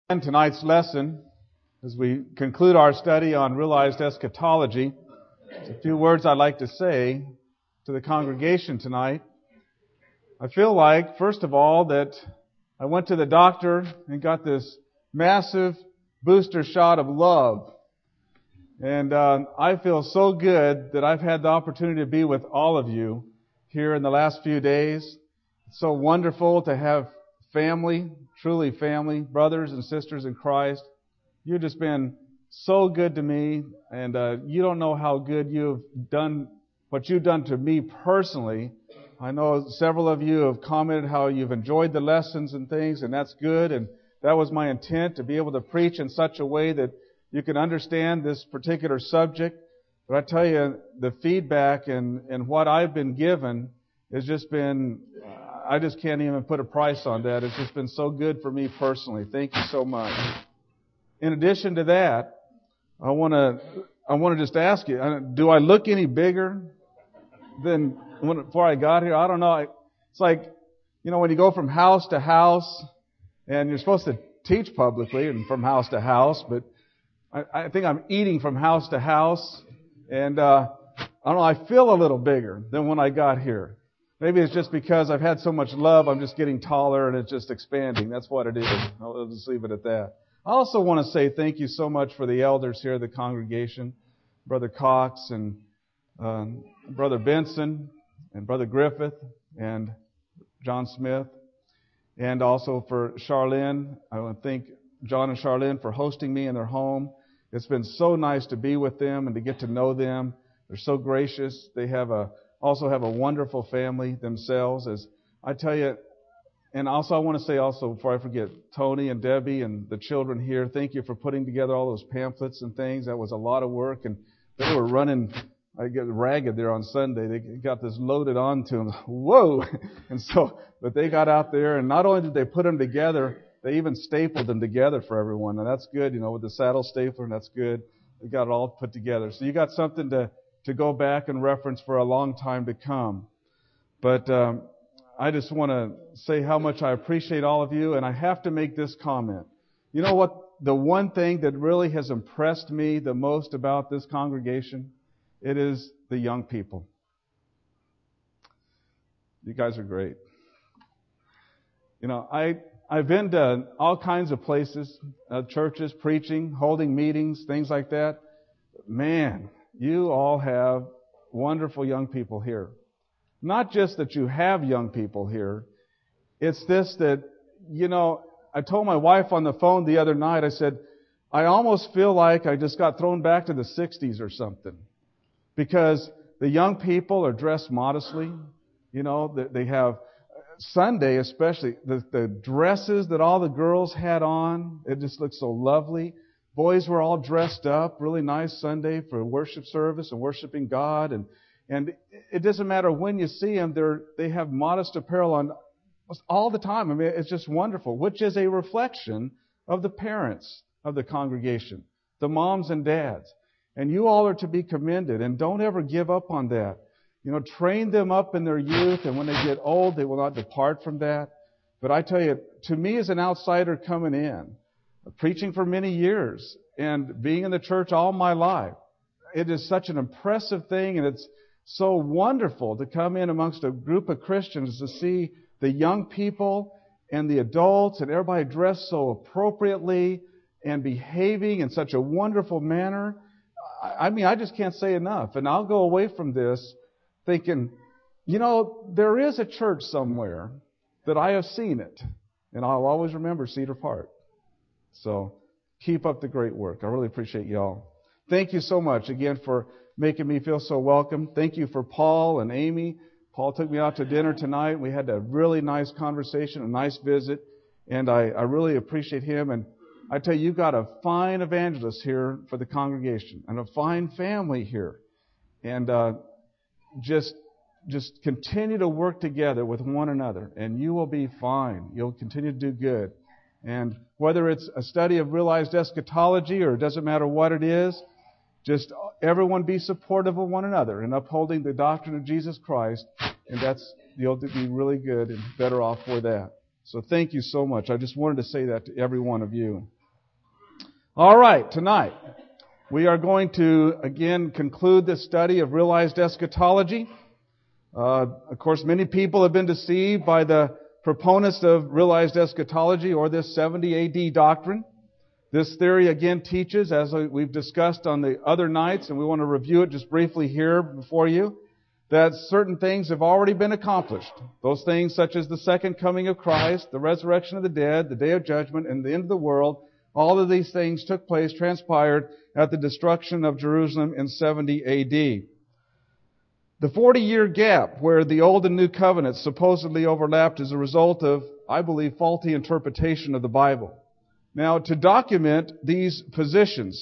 In tonight's lesson, as we conclude our study on realized eschatology, there's a few words I'd like to say to the congregation tonight. I feel like, first of all, that I went to the doctor and got this massive booster shot of love. And I feel so good that I've had the opportunity to be with all of you here in the last few days. It's so wonderful to have family, truly family, brothers and sisters in Christ. You've just been so good to me, and you don't know how good you've done, what you've done to me personally. I know several of you have commented how you've enjoyed the lessons and things, and that's good, and that was my intent, to be able to preach in such a way that you can understand this particular subject. But I tell you, the feedback and what I've been given has just been, I just can't even put a price on that. It's just been so good for me personally. Thank you so much. In addition to that, I want to just ask you, do I look any bigger than before I got here? I don't know. It's like, when you go from house to house, and you're supposed to teach publicly and from house to house, but I think I'm eating from house to house, and I don't know, I feel a little bigger than when I got here. Maybe it's just because I've had so much love, I'm just getting taller and it's just expanding. That's what it is. I'll just leave it at that. I also want to say thank you so much for the elders here, the congregation, Brother Cox and Brother Benson and Brother Griffith and John Smith, and also for Charlene. I want to thank John and Charlene for hosting me in their home. It's been so nice to be with them and to get to know them. They're so gracious. They also have a wonderful family themselves, as I tell you. And also I want to say also, before I forget, Tony and Debbie and the children here, thank you for putting together all those pamphlets and things. That was a lot of work, and they were running, I get ragged there on Sunday. They got this loaded onto them. Whoa! But they got out there, and not only did they put them together, they even stapled them together for everyone. And that's good, with the saddle stapler, and that's good. They got it all put together. So you got something to go back and reference for a long time to come. But I just want to say how much I appreciate all of you, and I have to make this comment. You know what? The one thing that really has impressed me the most about this congregation, it is the young people. You guys are great. I've been to all kinds of places, churches, preaching, holding meetings, things like that. Man, you all have wonderful young people here. Not just that you have young people here. It's this that, I told my wife on the phone the other night, I said, I almost feel like I just got thrown back to the 60s or something. Because the young people are dressed modestly. They have, Sunday especially, the dresses that all the girls had on, it just looked so lovely. Boys were all dressed up, really nice Sunday for worship service and worshiping God. And it doesn't matter when you see them, they have modest apparel on all the time. I mean, it's just wonderful, which is a reflection of the parents of the congregation, the moms and dads. And you all are to be commended, and don't ever give up on that. Train them up in their youth, and when they get old, they will not depart from that. But I tell you, to me as an outsider coming in, preaching for many years and being in the church all my life, it is such an impressive thing, and it's so wonderful to come in amongst a group of Christians to see the young people and the adults and everybody dressed so appropriately and behaving in such a wonderful manner. I mean, I just can't say enough. And I'll go away from this thinking, there is a church somewhere that I have seen it, and I'll always remember Cedar Park. So keep up the great work. I really appreciate y'all. Thank you so much again for making me feel so welcome. Thank you for Paul and Amy. Paul took me out to dinner tonight. We had a really nice conversation, a nice visit, and I really appreciate him. And I tell you, you've got a fine evangelist here for the congregation and a fine family here. And just continue to work together with one another, and you will be fine. You'll continue to do good. And whether it's a study of realized eschatology or it doesn't matter what it is, just everyone be supportive of one another and upholding the doctrine of Jesus Christ, and you'll be really good and better off for that. So thank you so much. I just wanted to say that to every one of you. All right, tonight we are going to again conclude this study of realized eschatology. Of course, many people have been deceived by the proponents of realized eschatology or this 70 AD doctrine. This theory again teaches, as we've discussed on the other nights, and we want to review it just briefly here before you, that certain things have already been accomplished. Those things such as the second coming of Christ, the resurrection of the dead, the day of judgment, and the end of the world. All of these things took place, transpired at the destruction of Jerusalem in 70 AD. The 40-year gap where the Old and New Covenants supposedly overlapped is a result of, I believe, faulty interpretation of the Bible. Now, to document these positions,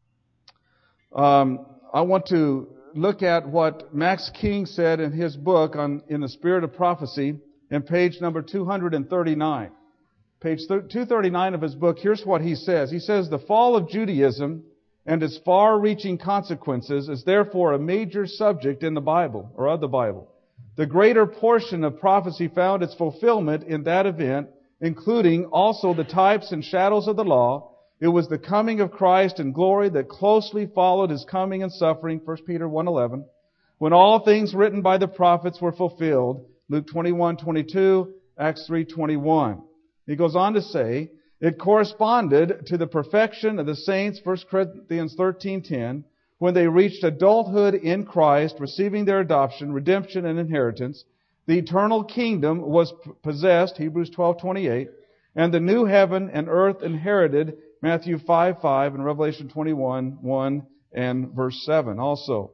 I want to look at what Max King said in his book In the Spirit of Prophecy in page number 239. Page 239 of his book, here's what he says. He says, "The fall of Judaism and its far-reaching consequences is therefore a major subject in the Bible, or of the Bible. The greater portion of prophecy found its fulfillment in that event, including also the types and shadows of the law. It was the coming of Christ in glory that closely followed His coming and suffering, 1 Peter 1:11, when all things written by the prophets were fulfilled, Luke 21:22, Acts 3:21. He goes on to say, it corresponded to the perfection of the saints, 1 Corinthians 13:10, when they reached adulthood in Christ, receiving their adoption, redemption, and inheritance. The eternal kingdom was possessed, Hebrews 12:28, and the new heaven and earth inherited, Matthew 5:5, and Revelation 21:1 and verse 7 also.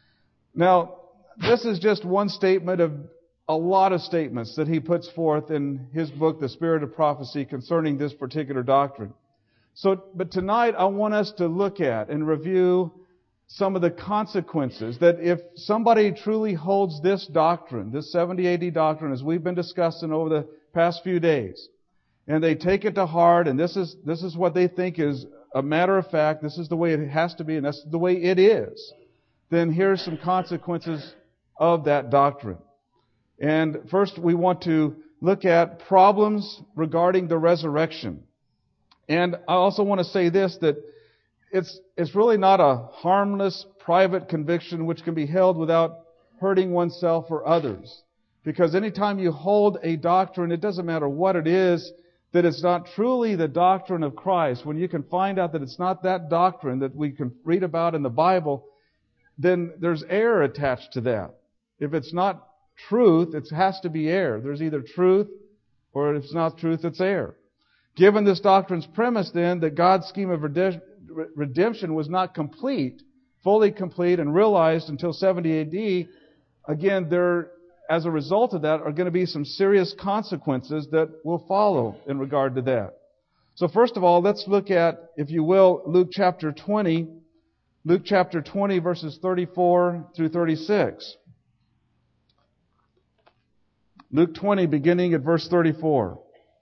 Now, this is just one statement of a lot of statements that he puts forth in his book, The Spirit of Prophecy, concerning this particular doctrine. But tonight I want us to look at and review some of the consequences that if somebody truly holds this doctrine, this 70 AD doctrine, as we've been discussing over the past few days, and they take it to heart, and this is what they think is a matter of fact, this is the way it has to be, and that's the way it is, then here's some consequences of that doctrine. And first we want to look at problems regarding the resurrection. And I also want to say this, that it's really not a harmless private conviction which can be held without hurting oneself or others. Because anytime you hold a doctrine, it doesn't matter what it is, that it's not truly the doctrine of Christ, when you can find out that it's not that doctrine that we can read about in the Bible, then there's error attached to that. If it's not truth, it has to be error. There's either truth, or if it's not truth, it's error. Given this doctrine's premise, then, that God's scheme of redemption was not complete, fully complete and realized until 70 AD, again, there, as a result of that, are going to be some serious consequences that will follow in regard to that. So first of all, let's look at, if you will, Luke chapter 20. Luke chapter 20, verses 34 through 36. Luke 20, beginning at verse 34.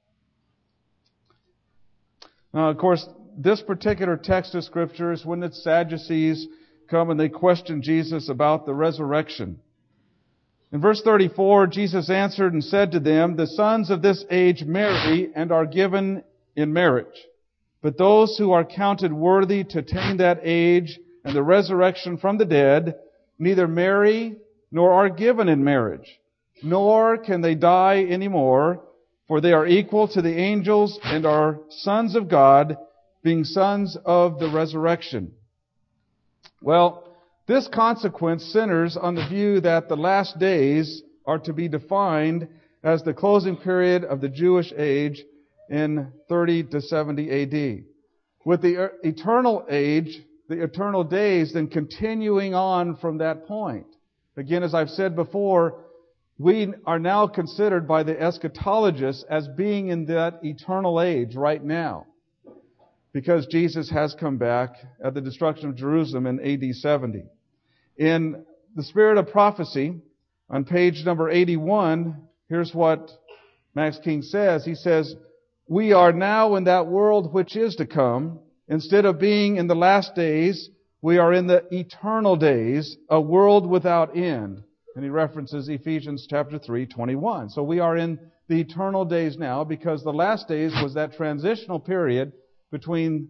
Now, of course, this particular text of Scripture is when the Sadducees come and they question Jesus about the resurrection. In verse 34, Jesus answered and said to them, "The sons of this age marry and are given in marriage. But those who are counted worthy to attain that age and the resurrection from the dead neither marry nor are given in marriage. Nor can they die anymore, for they are equal to the angels and are sons of God, being sons of the resurrection." Well, this consequence centers on the view that the last days are to be defined as the closing period of the Jewish age in 30 to 70 AD. With the eternal age, the eternal days, then continuing on from that point. Again, as I've said before, we are now considered by the eschatologists as being in that eternal age right now, because Jesus has come back at the destruction of Jerusalem in AD 70. In The Spirit of Prophecy, on page number 81, here's what Max King says. He says, "We are now in that world which is to come. Instead of being in the last days, we are in the eternal days, a world without end." And he references Ephesians chapter 3:21. So we are in the eternal days now, because the last days was that transitional period between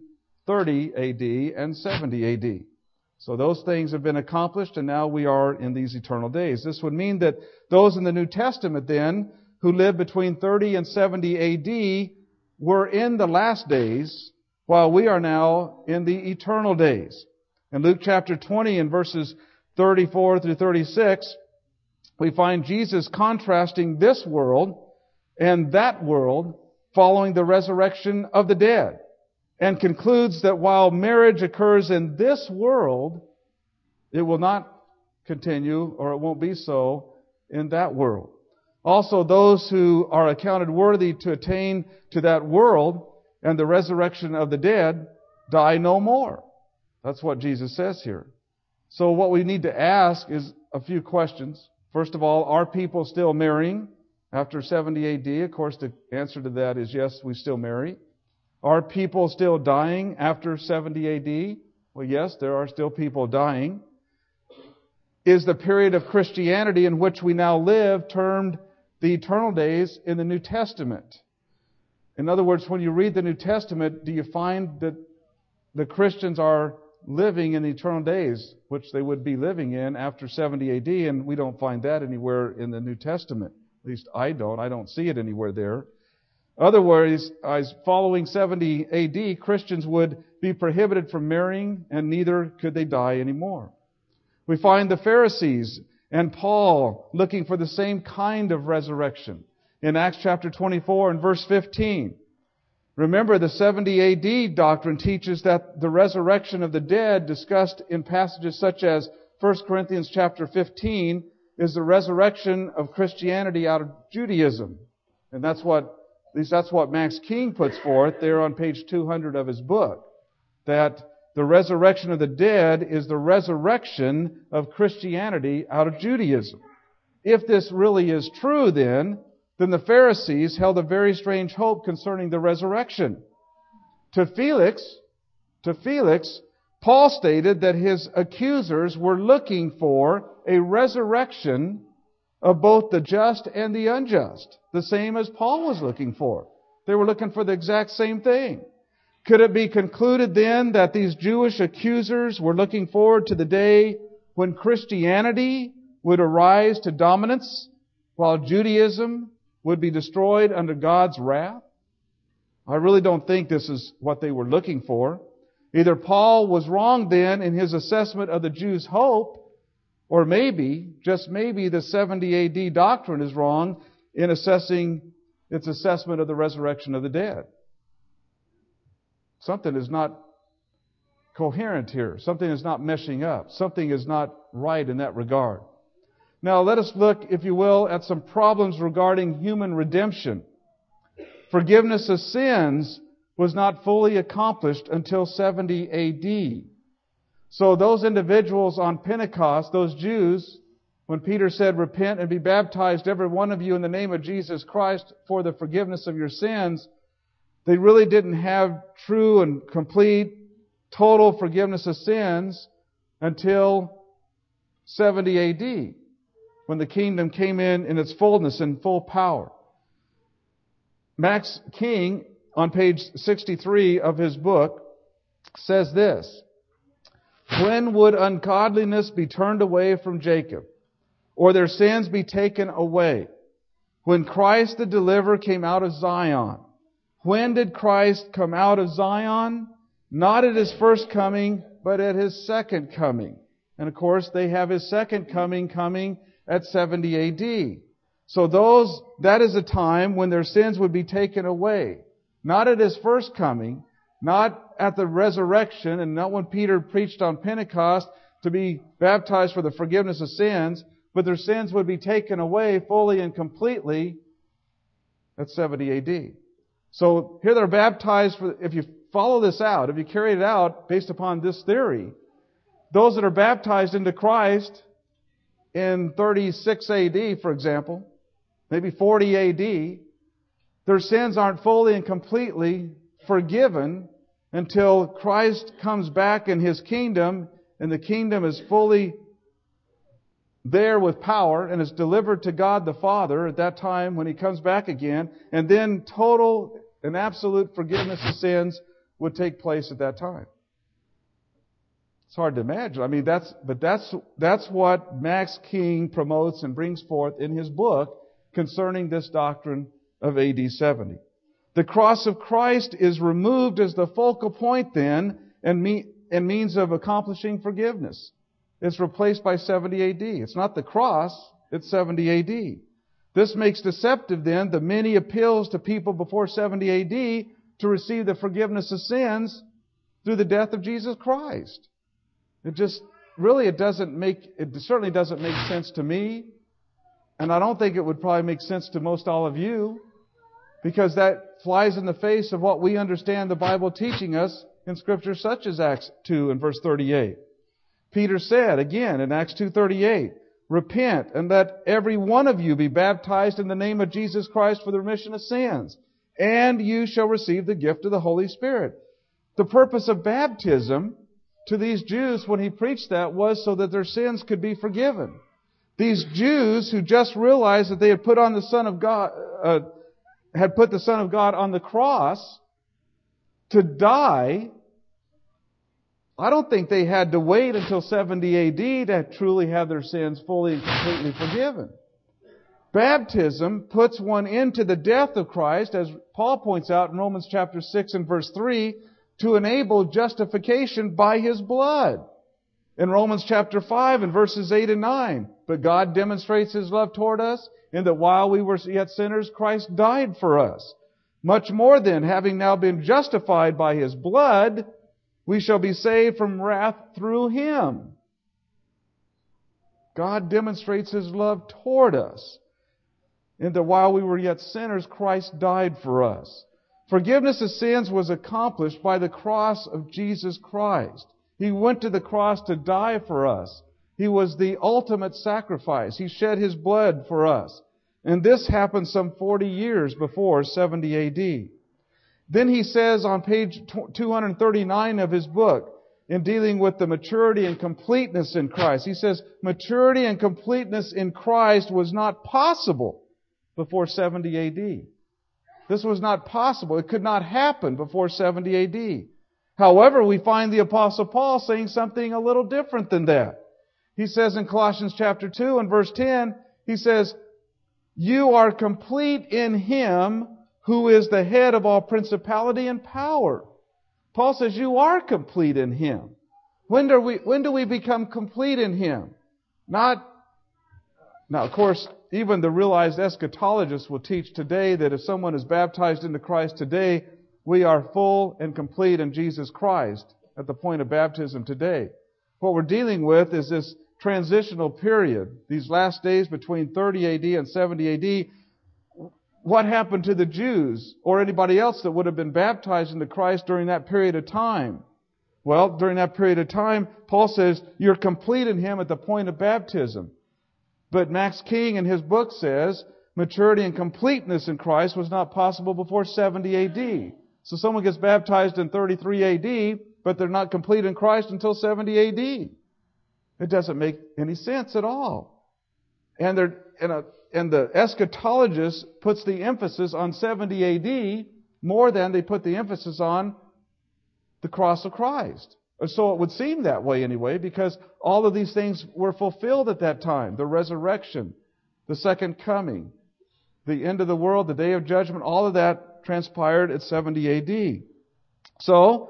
30 AD and 70 AD. So those things have been accomplished, and now we are in these eternal days. This would mean that those in the New Testament then, who lived between 30 and 70 AD, were in the last days, while we are now in the eternal days. In Luke chapter 20 and verses 34 through 36, we find Jesus contrasting this world and that world following the resurrection of the dead, and concludes that while marriage occurs in this world, it will not continue, or it won't be so in that world. Also, those who are accounted worthy to attain to that world and the resurrection of the dead die no more. That's what Jesus says here. So what we need to ask is a few questions. First of all, are people still marrying after 70 AD? Of course, the answer to that is yes, we still marry. Are people still dying after 70 AD? Well, yes, there are still people dying. Is the period of Christianity in which we now live termed the eternal days in the New Testament? In other words, when you read the New Testament, do you find that the Christians are living in the eternal days, which they would be living in after 70 AD, and we don't find that anywhere in the New Testament. At least I don't see it anywhere there. Otherwise, as following 70 AD, Christians would be prohibited from marrying, and neither could they die anymore. We find the Pharisees and Paul looking for the same kind of resurrection. In Acts chapter 24 and verse 15, remember, the 70 AD doctrine teaches that the resurrection of the dead discussed in passages such as 1 Corinthians chapter 15 is the resurrection of Christianity out of Judaism. And that's what Max King puts forth there on page 200 of his book, that the resurrection of the dead is the resurrection of Christianity out of Judaism. If this really is true, then the Pharisees held a very strange hope concerning the resurrection. To Felix, Paul stated that his accusers were looking for a resurrection of both the just and the unjust, the same as Paul was looking for. They were looking for the exact same thing. Could it be concluded then that these Jewish accusers were looking forward to the day when Christianity would arise to dominance, while Judaism would be destroyed under God's wrath? I really don't think this is what they were looking for. Either Paul was wrong then in his assessment of the Jews' hope, or maybe, just maybe, the 70 AD doctrine is wrong in assessing its assessment of the resurrection of the dead. Something is not coherent here. Something is not meshing up. Something is not right in that regard. Now let us look, if you will, at some problems regarding human redemption. Forgiveness of sins was not fully accomplished until 70 AD. So those individuals on Pentecost, those Jews, when Peter said, "Repent and be baptized, every one of you, in the name of Jesus Christ for the forgiveness of your sins," they really didn't have true and complete, total forgiveness of sins until 70 AD, when the kingdom came in its fullness and full power. Max King, on page 63 of his book, says this: "When would ungodliness be turned away from Jacob, or their sins be taken away? When Christ the deliverer came out of Zion." When did Christ come out of Zion? Not at His first coming, but at His second coming. And of course, they have His second coming at 70 AD. So that is a time when their sins would be taken away. Not at His first coming, not at the resurrection, and not when Peter preached on Pentecost to be baptized for the forgiveness of sins, but their sins would be taken away fully and completely at 70 AD. So here they're baptized if you follow this out, if you carry it out based upon this theory, those that are baptized into Christ in 36 AD, for example, maybe 40 AD, their sins aren't fully and completely forgiven until Christ comes back in His kingdom, and the kingdom is fully there with power and is delivered to God the Father at that time when He comes back again, and then total and absolute forgiveness of sins would take place at that time. It's hard to imagine. I mean, that's what Max King promotes and brings forth in his book concerning this doctrine of AD 70. The cross of Christ is removed as the focal point then and means of accomplishing forgiveness. It's replaced by 70 AD. It's not the cross, it's 70 AD. This makes deceptive then the many appeals to people before 70 AD to receive the forgiveness of sins through the death of Jesus Christ. It certainly doesn't make sense to me, and I don't think it would probably make sense to most all of you, because that flies in the face of what we understand the Bible teaching us in Scripture such as Acts 2 and verse 38. Peter said, again in Acts 2:38, "Repent and let every one of you be baptized in the name of Jesus Christ for the remission of sins, and you shall receive the gift of the Holy Spirit." The purpose of baptism to these Jews when he preached that was so that their sins could be forgiven. These Jews who just realized that they had put the Son of God on the cross to die, I don't think they had to wait until 70 AD to truly have their sins fully and completely forgiven. Baptism puts one into the death of Christ, as Paul points out in Romans chapter 6 and verse 3, to enable justification by His blood. In Romans chapter 5 and verses 8 and 9, "But God demonstrates His love toward us, in that while we were yet sinners, Christ died for us. Much more then, having now been justified by His blood, we shall be saved from wrath through Him." God demonstrates His love toward us, in that while we were yet sinners, Christ died for us. Forgiveness of sins was accomplished by the cross of Jesus Christ. He went to the cross to die for us. He was the ultimate sacrifice. He shed His blood for us. And this happened some 40 years before 70 AD. Then he says on page 239 of his book, in dealing with the maturity and completeness in Christ, he says, maturity and completeness in Christ was not possible before 70 AD. This was not possible. It could not happen before 70 AD. However, we find the Apostle Paul saying something a little different than that. He says in Colossians chapter 2 and verse 10, he says, "You are complete in Him who is the head of all principality and power." Paul says you are complete in Him. When do we become complete in Him? Now, of course, even the realized eschatologists will teach today that if someone is baptized into Christ today, we are full and complete in Jesus Christ at the point of baptism today. What we're dealing with is this transitional period, these last days between 30 AD and 70 AD. What happened to the Jews or anybody else that would have been baptized into Christ during that period of time? Well, during that period of time, Paul says you're complete in Him at the point of baptism. But Max King in his book says maturity and completeness in Christ was not possible before 70 AD. So someone gets baptized in 33 AD, but they're not complete in Christ until 70 AD. It doesn't make any sense at all. And the eschatologist puts the emphasis on 70 AD more than they put the emphasis on the cross of Christ. Or so it would seem that way anyway, because all of these things were fulfilled at that time. The resurrection, the second coming, the end of the world, the day of judgment, all of that transpired at 70 AD. So,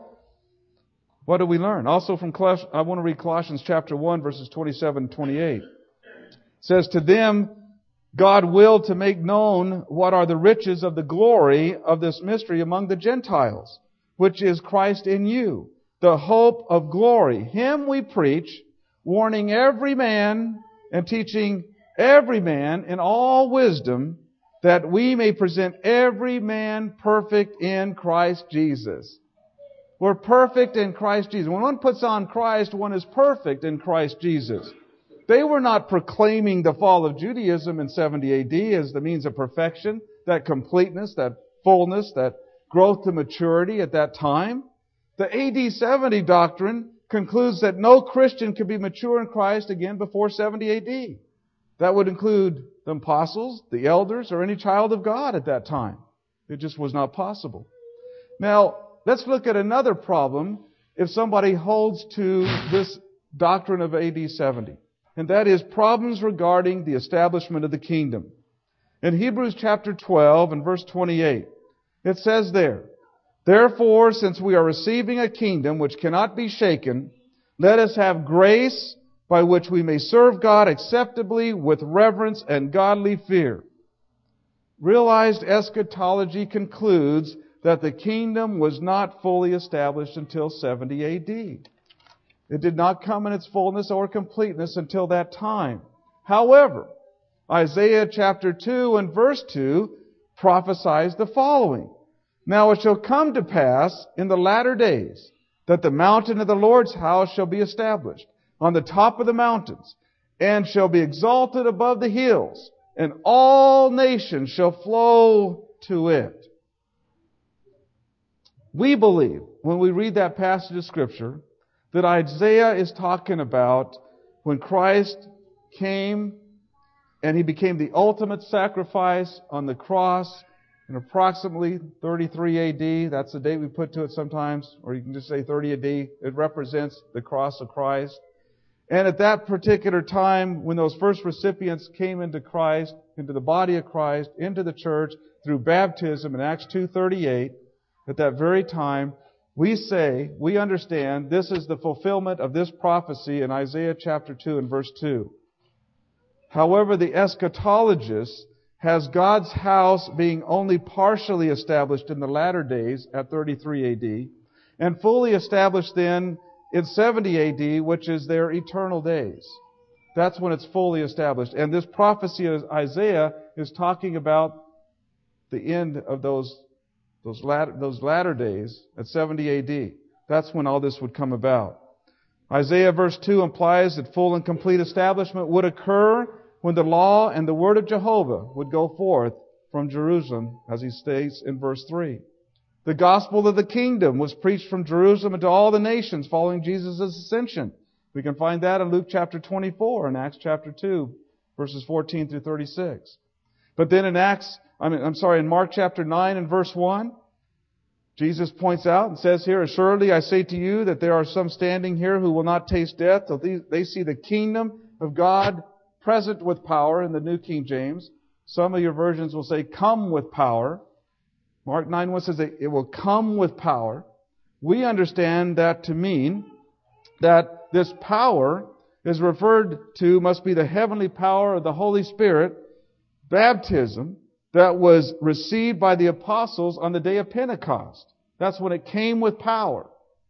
what do we learn? Also from Colossians, I want to read Colossians chapter 1, verses 27 and 28. It says, "To them God willed to make known what are the riches of the glory of this mystery among the Gentiles, which is Christ in you, the hope of glory. Him we preach, warning every man and teaching every man in all wisdom, that we may present every man perfect in Christ Jesus." We're perfect in Christ Jesus. When one puts on Christ, one is perfect in Christ Jesus. They were not proclaiming the fall of Judaism in 70 AD as the means of perfection, that completeness, that fullness, that growth to maturity at that time. The AD 70 doctrine concludes that no Christian can be mature in Christ again before 70 AD. That would include the apostles, the elders, or any child of God at that time. It just was not possible. Now, let's look at another problem if somebody holds to this doctrine of AD 70. And that is problems regarding the establishment of the kingdom. In Hebrews chapter 12 and verse 28, it says there, "Therefore, since we are receiving a kingdom which cannot be shaken, let us have grace by which we may serve God acceptably with reverence and godly fear." Realized eschatology concludes that the kingdom was not fully established until 70 AD. It did not come in its fullness or completeness until that time. However, Isaiah chapter 2 and verse 2 prophesies the following. "Now it shall come to pass in the latter days that the mountain of the Lord's house shall be established on the top of the mountains, and shall be exalted above the hills, and all nations shall flow to it." We believe, when we read that passage of Scripture, that Isaiah is talking about when Christ came and He became the ultimate sacrifice on the cross in approximately 33 AD. That's the date we put to it sometimes, or you can just say 30 AD. It represents the cross of Christ. And at that particular time, when those first recipients came into Christ, into the body of Christ, into the church, through baptism in Acts 2:38, at that very time, we understand this is the fulfillment of this prophecy in Isaiah chapter 2 and verse 2. However, the eschatologist has God's house being only partially established in the latter days at 33 AD, and fully established then in 70 AD, which is their eternal days. That's when it's fully established. And this prophecy of Isaiah is talking about the end of those latter days at 70 AD. That's when all this would come about. Isaiah verse 2 implies that full and complete establishment would occur when the law and the word of Jehovah would go forth from Jerusalem, as he states in verse 3. The gospel of the kingdom was preached from Jerusalem into all the nations following Jesus' ascension. We can find that in Luke chapter 24 and Acts chapter 2, verses 14 through 36. But then in Mark chapter 9 and verse 1, Jesus points out and says here, "Assuredly I say to you that there are some standing here who will not taste death till they see the kingdom of God present with power," in the New King James. Some of your versions will say, "come with power." Mark 9:1 says that it will come with power. We understand that to mean that this power is referred to must be the heavenly power of the Holy Spirit, baptism, that was received by the apostles on the day of Pentecost. That's when it came with power.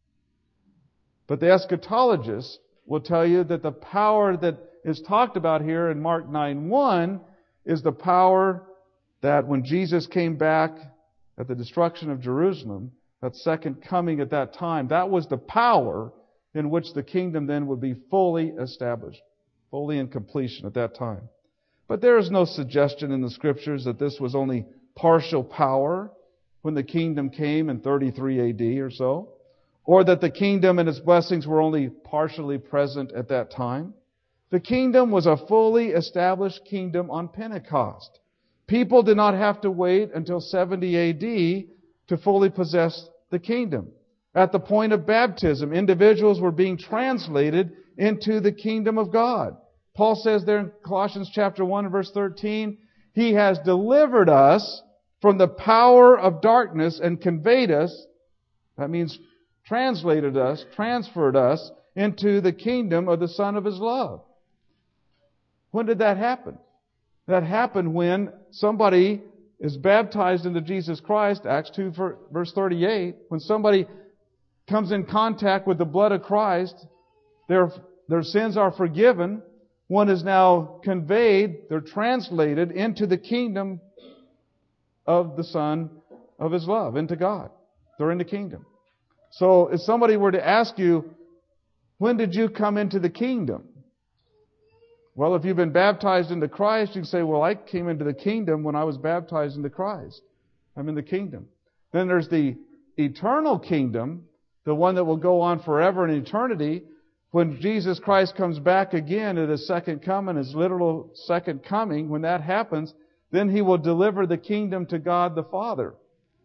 But the eschatologist will tell you that the power that is talked about here in Mark 9:1 is the power that when Jesus came back at the destruction of Jerusalem, that second coming at that time, that was the power in which the kingdom then would be fully established, fully in completion at that time. But there is no suggestion in the Scriptures that this was only partial power when the kingdom came in 33 AD or so, or that the kingdom and its blessings were only partially present at that time. The kingdom was a fully established kingdom on Pentecost. People did not have to wait until 70 AD to fully possess the kingdom. At the point of baptism, individuals were being translated into the kingdom of God. Paul says there in Colossians chapter 1 verse 13, He has delivered us from the power of darkness and conveyed us, that means translated us, transferred us into the kingdom of the Son of His love. When did that happen? That happened when somebody is baptized into Jesus Christ, Acts 2 verse 38. When somebody comes in contact with the blood of Christ, their sins are forgiven. One is now conveyed, they're translated into the kingdom of the Son of His love, into God. They're in the kingdom. So if somebody were to ask you, when did you come into the kingdom? Well, if you've been baptized into Christ, you can say, well, I came into the kingdom when I was baptized into Christ. I'm in the kingdom. Then there's the eternal kingdom, the one that will go on forever in eternity. When Jesus Christ comes back again at His second coming, His literal second coming, when that happens, then He will deliver the kingdom to God the Father.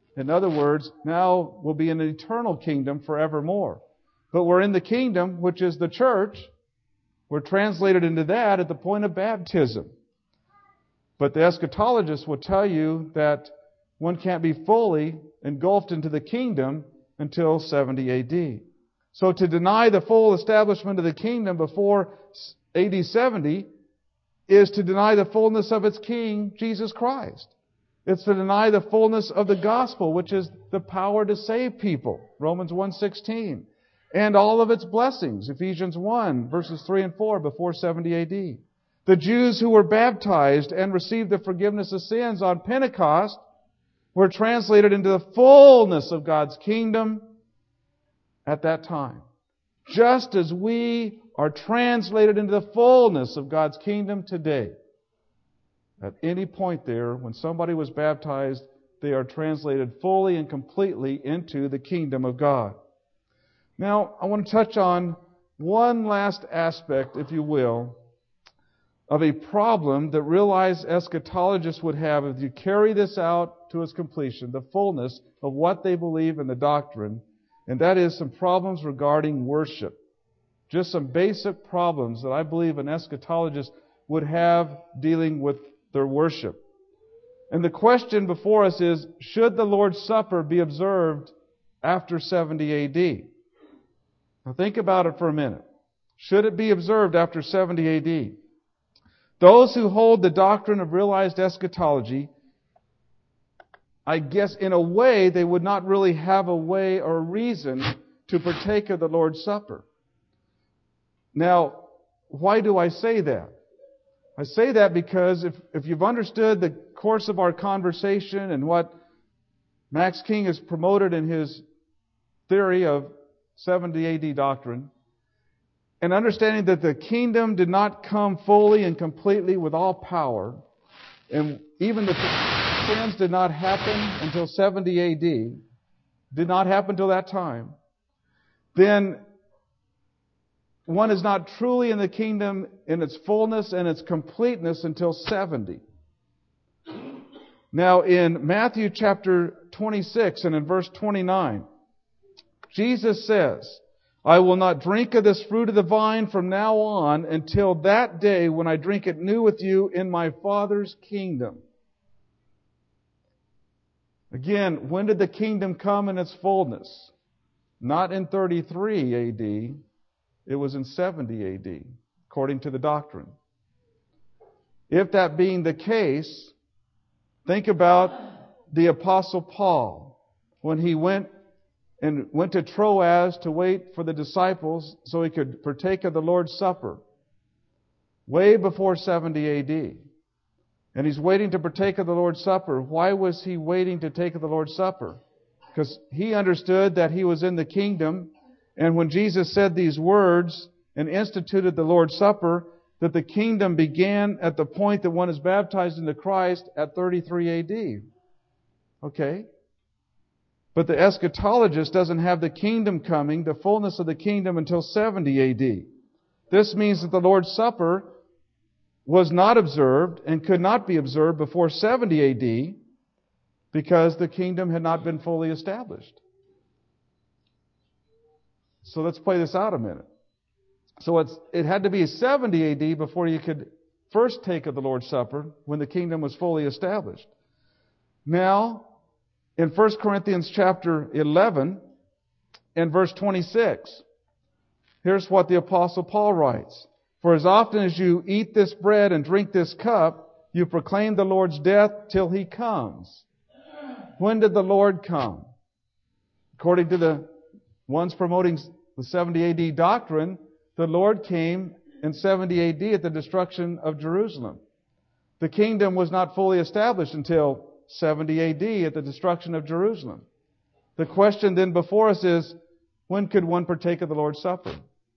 In other words, now we'll be in an eternal kingdom forevermore. But we're in the kingdom, which is the church. We're translated into that at the point of baptism. But the eschatologist will tell you that one can't be fully engulfed into the kingdom until 70 AD. So to deny the full establishment of the kingdom before AD 70 is to deny the fullness of its King, Jesus Christ. It's to deny the fullness of the gospel, which is the power to save people, Romans 1:16, and all of its blessings, Ephesians 1, verses 3 and 4, before 70 AD. The Jews who were baptized and received the forgiveness of sins on Pentecost were translated into the fullness of God's kingdom at that time. Just as we are translated into the fullness of God's kingdom today. At any point there, when somebody was baptized, they are translated fully and completely into the kingdom of God. Now, I want to touch on one last aspect, if you will, of a problem that realized eschatologists would have if you carry this out to its completion, the fullness of what they believe in the doctrine, and that is some problems regarding worship. Just some basic problems that I believe an eschatologist would have dealing with their worship. And the question before us is, should the Lord's Supper be observed after 70 AD? Now think about it for a minute. Should it be observed after 70 AD? Those who hold the doctrine of realized eschatology, I guess in a way they would not really have a way or a reason to partake of the Lord's Supper. Now, why do I say that? I say that because if you've understood the course of our conversation and what Max King has promoted in his theory of 70 AD doctrine, and understanding that the kingdom did not come fully and completely with all power, and even the sins did not happen until 70 AD, did not happen until that time, then one is not truly in the kingdom in its fullness and its completeness until 70. Now, in Matthew chapter 26 and in verse 29, Jesus says, I will not drink of this fruit of the vine from now on until that day when I drink it new with you in my Father's kingdom. Again, when did the kingdom come in its fullness? Not in 33 AD. It was in 70 AD, according to the doctrine. If that being the case, think about the Apostle Paul when he went to Troas to wait for the disciples so he could partake of the Lord's Supper, way before 70 AD. And he's waiting to partake of the Lord's Supper. Why was he waiting to take of the Lord's Supper? Because he understood that he was in the kingdom, and when Jesus said these words and instituted the Lord's Supper, that the kingdom began at the point that one is baptized into Christ at 33 AD. Okay? But the eschatologist doesn't have the kingdom coming, the fullness of the kingdom, until 70 AD. This means that the Lord's Supper was not observed and could not be observed before 70 AD because the kingdom had not been fully established. So let's play this out a minute. So it had to be 70 AD before you could first take of the Lord's Supper when the kingdom was fully established. Now, in 1 Corinthians chapter 11 and verse 26, here's what the Apostle Paul writes. For as often as you eat this bread and drink this cup, you proclaim the Lord's death till He comes. When did the Lord come? According to the ones promoting the 70 AD doctrine, the Lord came in 70 AD at the destruction of Jerusalem. The kingdom was not fully established until 70 AD at the destruction of Jerusalem. The question then before us is, when could one partake of the Lord's Supper?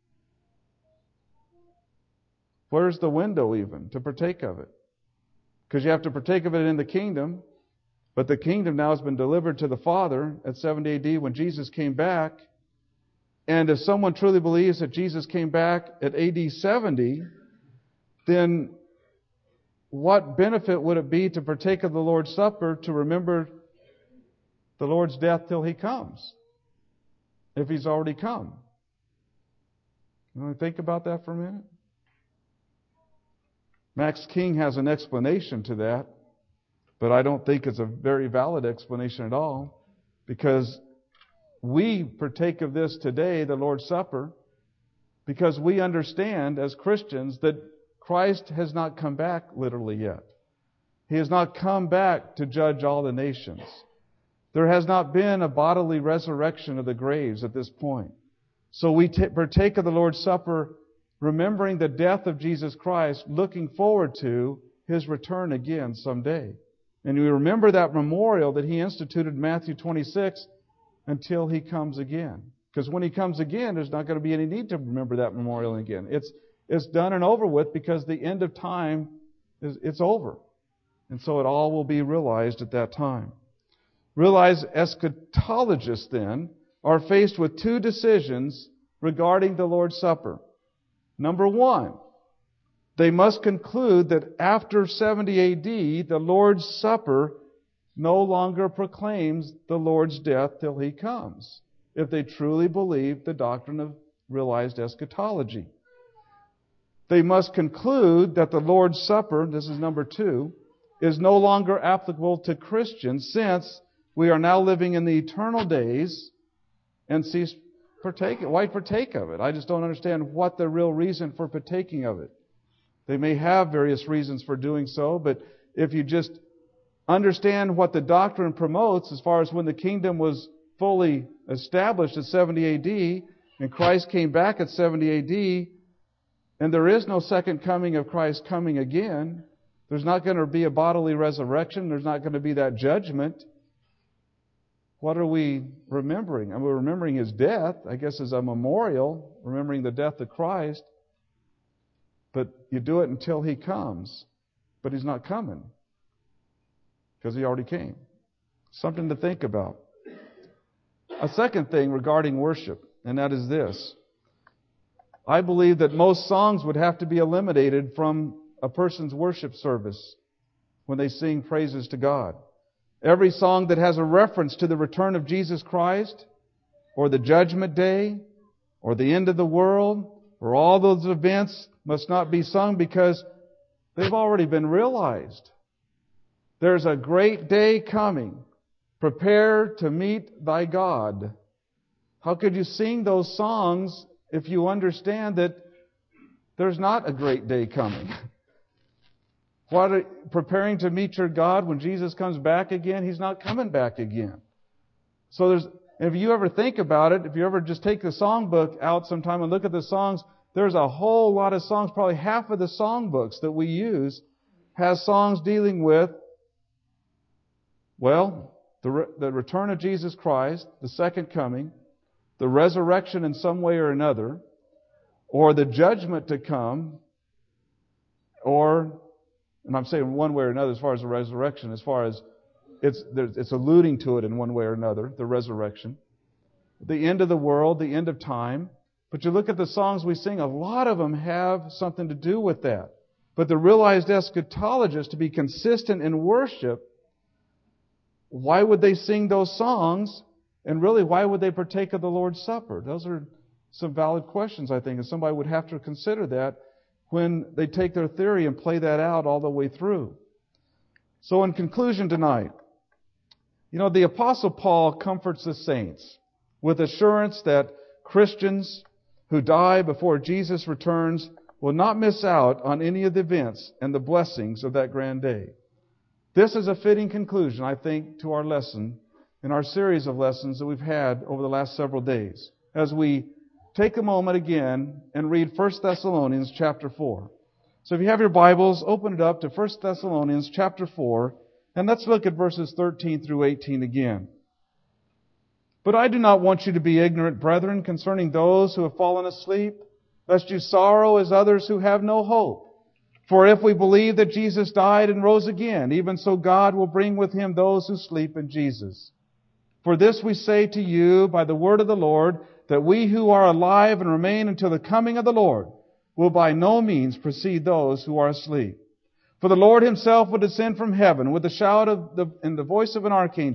Where's the window even to partake of it? Because you have to partake of it in the kingdom, but the kingdom now has been delivered to the Father at 70 AD when Jesus came back. And if someone truly believes that Jesus came back at AD 70, then what benefit would it be to partake of the Lord's Supper to remember the Lord's death till He comes, if He's already come. You want to think about that for a minute? Max King has an explanation to that, but I don't think it's a very valid explanation at all, because we partake of this today, the Lord's Supper, because we understand as Christians that Christ has not come back literally yet. He has not come back to judge all the nations. There has not been a bodily resurrection of the graves at this point. So we partake of the Lord's Supper remembering the death of Jesus Christ, looking forward to His return again someday. And we remember that memorial that He instituted in Matthew 26 until He comes again. Because when He comes again, there's not going to be any need to remember that memorial again. It's done and over with, because the end of time it's over. And so it all will be realized at that time. Realized eschatologists then are faced with two decisions regarding the Lord's Supper. Number one, they must conclude that after 70 A.D., the Lord's Supper no longer proclaims the Lord's death till He comes, if they truly believe the doctrine of realized eschatology. They must conclude that the Lord's Supper, this is number two, is no longer applicable to Christians, since we are now living in the eternal days and why partake of it? I just don't understand what the real reason for partaking of it. They may have various reasons for doing so, but if you just understand what the doctrine promotes as far as when the kingdom was fully established at 70 A.D. and Christ came back at 70 A.D., and there is no second coming of Christ coming again, there's not going to be a bodily resurrection, there's not going to be that judgment. What are we remembering? We're remembering His death, I guess, as a memorial, remembering the death of Christ. But you do it until He comes. But He's not coming, because He already came. Something to think about. A second thing regarding worship, and that is this. I believe that most songs would have to be eliminated from a person's worship service when they sing praises to God. Every song that has a reference to the return of Jesus Christ, or the judgment day, or the end of the world, or all those events must not be sung, because they've already been realized. There's a great day coming. Prepare to meet thy God. How could you sing those songs if you understand that there's not a great day coming? Preparing to meet your God when Jesus comes back again? He's not coming back again. So if you ever think about it, if you ever just take the songbook out sometime and look at the songs, there's a whole lot of songs. Probably half of the songbooks that we use has songs dealing with, well, the return of Jesus Christ, the second coming, the resurrection in some way or another, or the judgment to come, and I'm saying one way or another as far as the resurrection, as far as it's alluding to it in one way or another, the resurrection. The end of the world, the end of time. But you look at the songs we sing, a lot of them have something to do with that. But the realized eschatologist, to be consistent in worship, why would they sing those songs? And really, why would they partake of the Lord's Supper? Those are some valid questions, I think, and somebody would have to consider that when they take their theory and play that out all the way through. So in conclusion tonight, the Apostle Paul comforts the saints with assurance that Christians who die before Jesus returns will not miss out on any of the events and the blessings of that grand day. This is a fitting conclusion, I think, to our lesson in our series of lessons that we've had over the last several days, as we take a moment again and read 1 Thessalonians chapter 4. So if you have your Bibles, open it up to 1 Thessalonians chapter 4, and let's look at verses 13 through 18 again. But I do not want you to be ignorant, brethren, concerning those who have fallen asleep, lest you sorrow as others who have no hope. For if we believe that Jesus died and rose again, even so God will bring with Him those who sleep in Jesus. For this we say to you by the word of the Lord, that we who are alive and remain until the coming of the Lord will by no means precede those who are asleep. For the Lord Himself will descend from heaven with a shout and the voice of an archangel,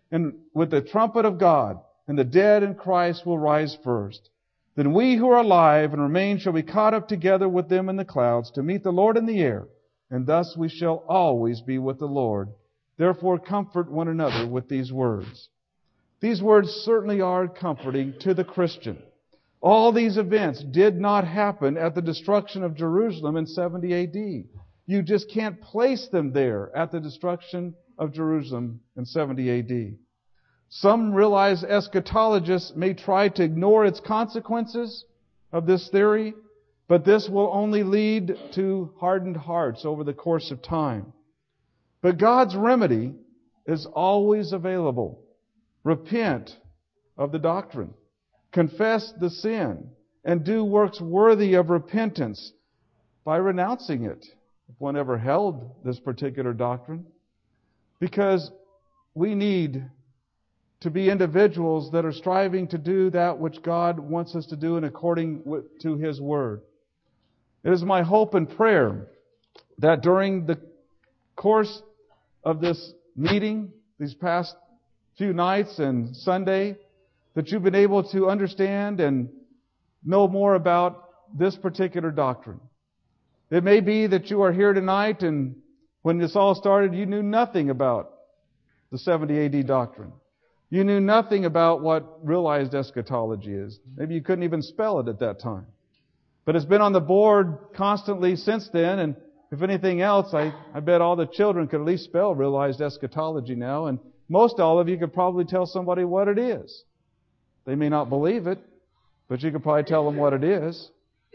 and with the trumpet of God, and the dead in Christ will rise first. Then we who are alive and remain shall be caught up together with them in the clouds to meet the Lord in the air, and thus we shall always be with the Lord. Therefore comfort one another with these words. These words certainly are comforting to the Christian. All these events did not happen at the destruction of Jerusalem in 70 A.D. You just can't place them there at the destruction of Jerusalem in 70 A.D. Some realized eschatologists may try to ignore its consequences of this theory, but this will only lead to hardened hearts over the course of time. But God's remedy is always available. Repent of the doctrine. Confess the sin and do works worthy of repentance by renouncing it, if one ever held this particular doctrine. Because we need to be individuals that are striving to do that which God wants us to do and according to His Word. It is my hope and prayer that during the course of this meeting, these past few nights and Sunday, that you've been able to understand and know more about this particular doctrine. It may be that you are here tonight and when this all started, you knew nothing about the 70 A.D. doctrine. You knew nothing about what realized eschatology is. Maybe you couldn't even spell it at that time. But it's been on the board constantly since then, and if anything else, I bet all the children could at least spell realized eschatology now, and most all of you could probably tell somebody what it is. They may not believe it, but you could probably tell them what it is.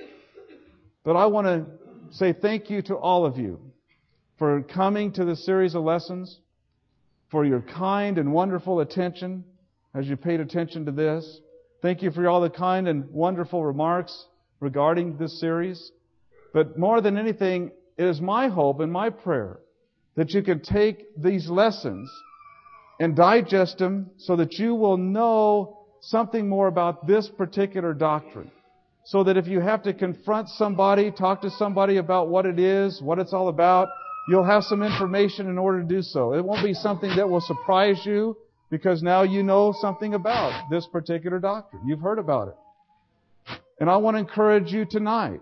But I want to say thank you to all of you for coming to this series of lessons, for your kind and wonderful attention as you paid attention to this. Thank you for all the kind and wonderful remarks regarding this series. But more than anything, it is my hope and my prayer that you can take these lessons and digest them so that you will know something more about this particular doctrine. So that if you have to confront somebody, talk to somebody about what it is, what it's all about, you'll have some information in order to do so. It won't be something that will surprise you because now you know something about this particular doctrine. You've heard about it. And I want to encourage you tonight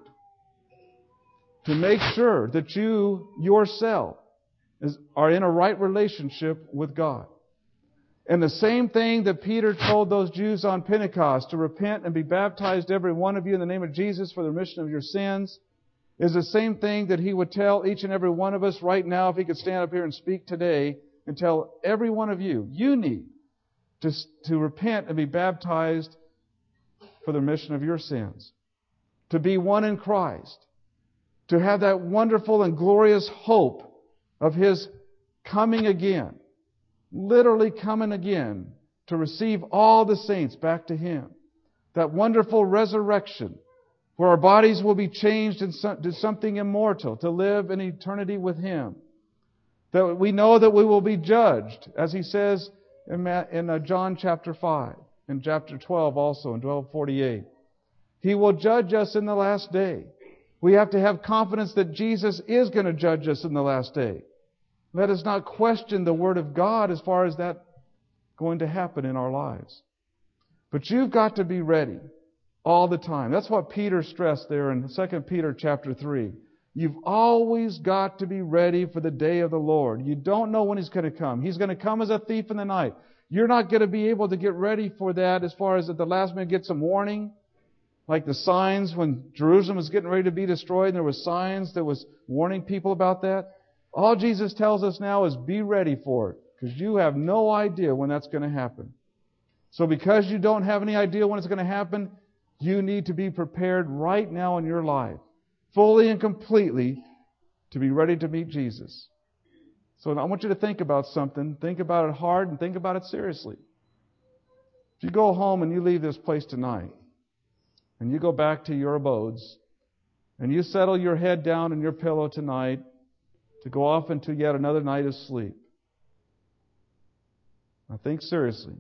to make sure that you yourself are in a right relationship with God. And the same thing that Peter told those Jews on Pentecost, to repent and be baptized every one of you in the name of Jesus for the remission of your sins, is the same thing that He would tell each and every one of us right now if He could stand up here and speak today and tell every one of you, you need to repent and be baptized for the remission of your sins, to be one in Christ, to have that wonderful and glorious hope of His coming again, literally coming again to receive all the saints back to Him. That wonderful resurrection where our bodies will be changed into something immortal to live in eternity with Him. That we know that we will be judged, as He says in John chapter 5, in chapter 12 also, in 12:48. He will judge us in the last day. We have to have confidence that Jesus is going to judge us in the last day. Let us not question the Word of God as far as that going to happen in our lives. But you've got to be ready all the time. That's what Peter stressed there in 2 Peter chapter 3. You've always got to be ready for the day of the Lord. You don't know when He's going to come. He's going to come as a thief in the night. You're not going to be able to get ready for that as far as at the last minute get some warning. Like the signs when Jerusalem was getting ready to be destroyed and there were signs that was warning people about that. All Jesus tells us now is be ready for it, because you have no idea when that's going to happen. So because you don't have any idea when it's going to happen, you need to be prepared right now in your life, fully and completely, to be ready to meet Jesus. So I want you to think about something. Think about it hard and think about it seriously. If you go home and you leave this place tonight, and you go back to your abodes, and you settle your head down in your pillow tonight, to go off into yet another night of sleep. Now think seriously.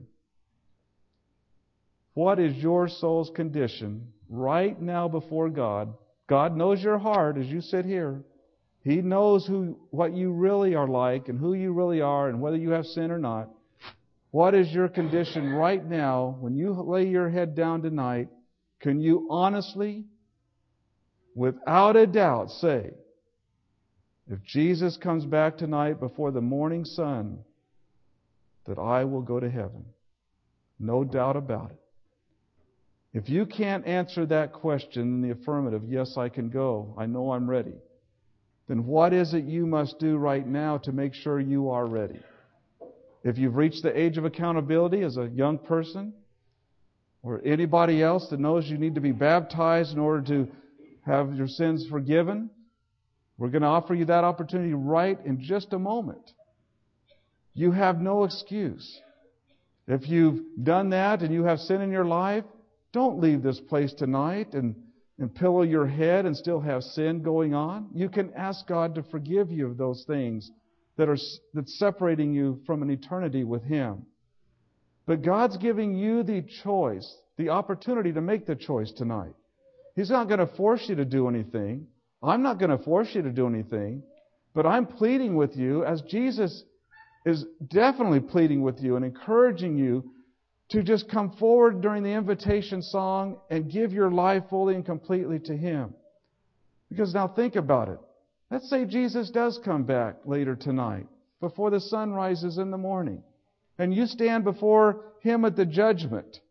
What is your soul's condition right now before God? God knows your heart as you sit here. He knows what you really are like and who you really are and whether you have sin or not. What is your condition right now when you lay your head down tonight? Can you honestly, without a doubt, say, if Jesus comes back tonight before the morning sun, that I will go to heaven? No doubt about it. If you can't answer that question in the affirmative, yes, I can go, I know I'm ready, then what is it you must do right now to make sure you are ready? If you've reached the age of accountability as a young person, or anybody else that knows you need to be baptized in order to have your sins forgiven, we're going to offer you that opportunity right in just a moment. You have no excuse. If you've done that and you have sin in your life, don't leave this place tonight and pillow your head and still have sin going on. You can ask God to forgive you of those things that's separating you from an eternity with Him. But God's giving you the choice, the opportunity to make the choice tonight. He's not going to force you to do anything. I'm not going to force you to do anything. But I'm pleading with you, as Jesus is definitely pleading with you and encouraging you to just come forward during the invitation song and give your life fully and completely to Him. Because now think about it. Let's say Jesus does come back later tonight, before the sun rises in the morning, and you stand before Him at the judgment.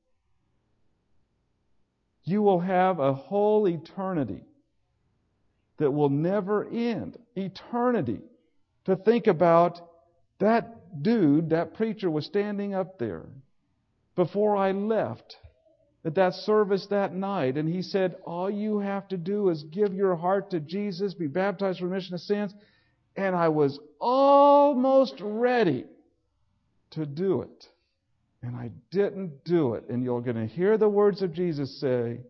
You will have a whole eternity that will never end. Eternity. To think about that dude, that preacher was standing up there before I left at that service that night, and he said, all you have to do is give your heart to Jesus, be baptized for remission of sins. And I was almost ready to do it. And I didn't do it. And you're going to hear the words of Jesus say,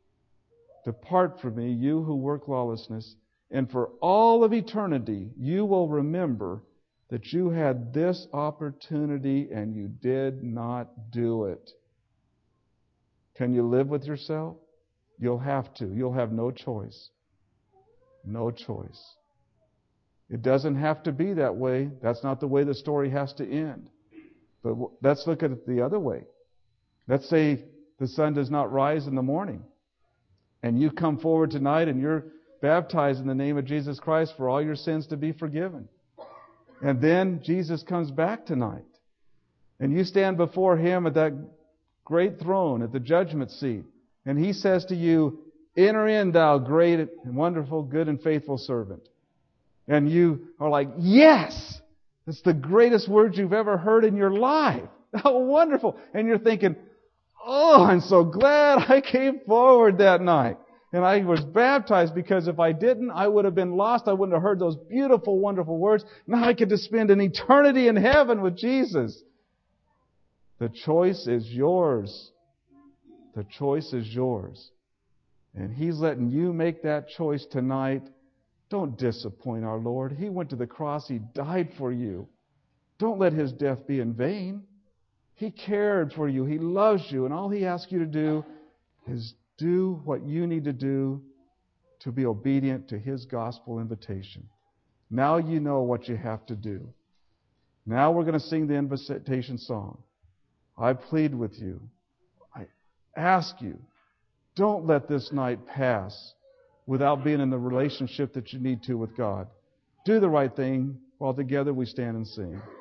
depart from me, you who work lawlessness. And for all of eternity, you will remember that you had this opportunity and you did not do it. Can you live with yourself? You'll have to. You'll have no choice. No choice. It doesn't have to be that way. That's not the way the story has to end. But let's look at it the other way. Let's say the sun does not rise in the morning, and you come forward tonight and you're baptized in the name of Jesus Christ for all your sins to be forgiven. And then Jesus comes back tonight, and you stand before Him at that great throne, at the judgment seat, and He says to you, enter in, thou great and wonderful, good and faithful servant. And you are like, yes! It's the greatest words you've ever heard in your life. How wonderful! And you're thinking, oh, I'm so glad I came forward that night. And I was baptized, because if I didn't, I would have been lost. I wouldn't have heard those beautiful, wonderful words. Now I get to spend an eternity in heaven with Jesus. The choice is yours. The choice is yours. And He's letting you make that choice tonight. Don't disappoint our Lord. He went to the cross. He died for you. Don't let His death be in vain. He cared for you. He loves you. And all He asks you to do is do what you need to do to be obedient to His gospel invitation. Now you know what you have to do. Now we're going to sing the invitation song. I plead with you. I ask you, don't let this night pass without being in the relationship that you need to with God. Do the right thing while together we stand and sing.